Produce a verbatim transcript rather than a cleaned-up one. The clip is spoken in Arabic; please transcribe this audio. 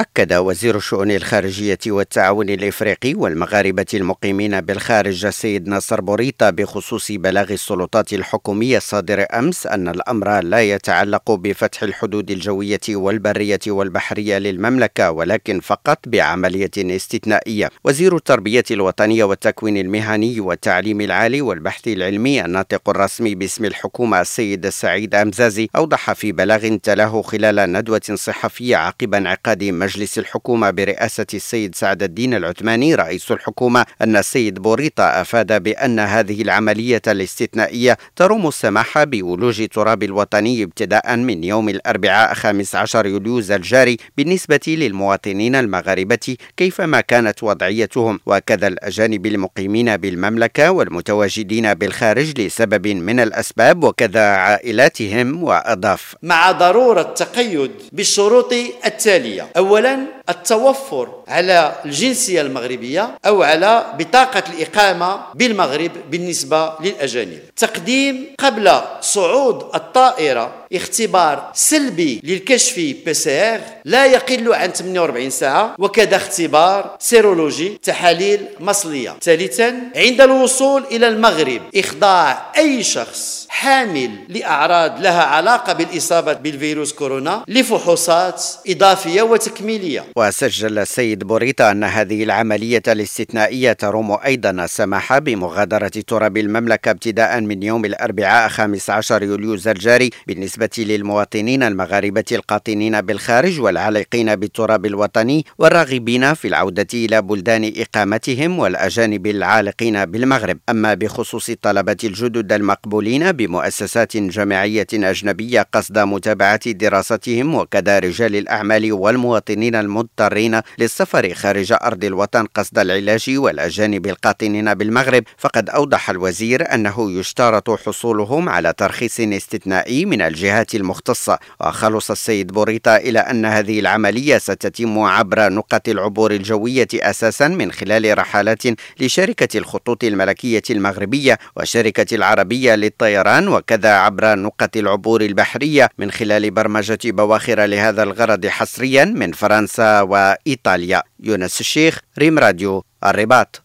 أكد وزير الشؤون الخارجية والتعاون الإفريقي والمغاربة المقيمين بالخارج السيد ناصر بوريطة بخصوص بلاغ السلطات الحكومية الصادر أمس أن الأمر لا يتعلق بفتح الحدود الجوية والبرية والبحرية للمملكة، ولكن فقط بعملية استثنائية. وزير التربية الوطنية والتكوين المهني والتعليم العالي والبحث العلمي الناطق الرسمي باسم الحكومة السيد سعيد أمزازي أوضح في بلاغ تلاه خلال ندوة صحفية عقب انعقاد مجلس الحكومة برئاسة السيد سعد الدين العثماني رئيس الحكومة أن السيد بوريطة أفاد بأن هذه العملية الاستثنائية تروم السماح بولوج تراب الوطني ابتداء من يوم الأربعاء خامس عشر يوليوز الجاري بالنسبة للمواطنين المغاربة كيفما كانت وضعيتهم، وكذا الأجانب المقيمين بالمملكة والمتواجدين بالخارج لسبب من الأسباب وكذا عائلاتهم. وأضاف: مع ضرورة التقيد بالشروط التالية: أولا، التوفر على الجنسية المغربية أو على بطاقة الإقامة بالمغرب بالنسبة للأجانب. تقديم قبل صعود الطائرة اختبار سلبي للكشف بي سي ار لا يقل عن ثمانية وأربعين ساعة، وكذا اختبار سيرولوجي تحاليل مصلية. ثالثا، عند الوصول إلى المغرب إخضاع أي شخص حامل لأعراض لها علاقة بالإصابة بالفيروس كورونا لفحوصات إضافية وتكميلية. وسجل السيد بوريطة أن هذه العملية الاستثنائية تروم أيضا السماح بمغادرة تراب المملكة ابتداء من يوم الأربعاء خامس عشر يوليوز الجاري بالنسبة للمواطنين المغاربة القاطنين بالخارج والعالقين بالتراب الوطني والراغبين في العودة إلى بلدان إقامتهم والأجانب العالقين بالمغرب. أما بخصوص الطلبة الجدد المقبولين بمؤسسات جامعية أجنبية قصد متابعة دراستهم وكذا رجال الأعمال والمواطنين المضطرين للسفر خارج أرض الوطن قصد العلاج والأجانب القاطنين بالمغرب، فقد أوضح الوزير أنه يشترط حصولهم على ترخيص استثنائي من الجهات المختصة. وخلص السيد بوريطة إلى أن هذه العملية ستتم عبر نقط العبور الجوية أساسا من خلال رحلات لشركة الخطوط الملكية المغربية وشركة العربية للطيران، وكذا عبر نقط العبور البحرية من خلال برمجة بواخر لهذا الغرض حصريا من فرنسا وإيطاليا. يونس الشيخ، ريم راديو، الرباط.